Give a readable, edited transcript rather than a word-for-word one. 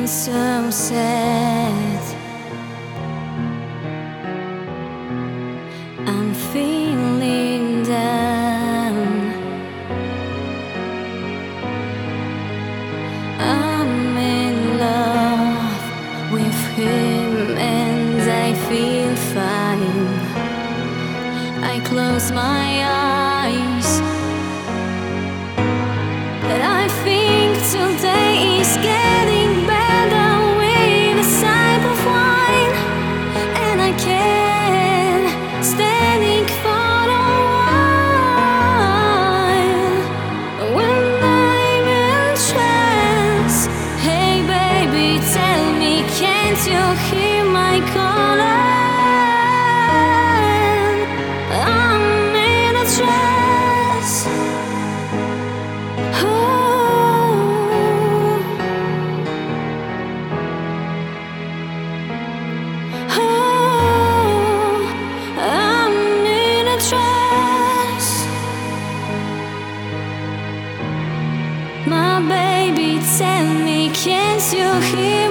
so sad. I'm feeling down. I'm in love with him and I feel fine. I close my eyes and I think today is getting better with a sip of wine, and I can't standing for a while when I'm in trance. Hey baby, tell me, can't you hear my calling? I'm in a trance. My baby, tell me, can't you hear?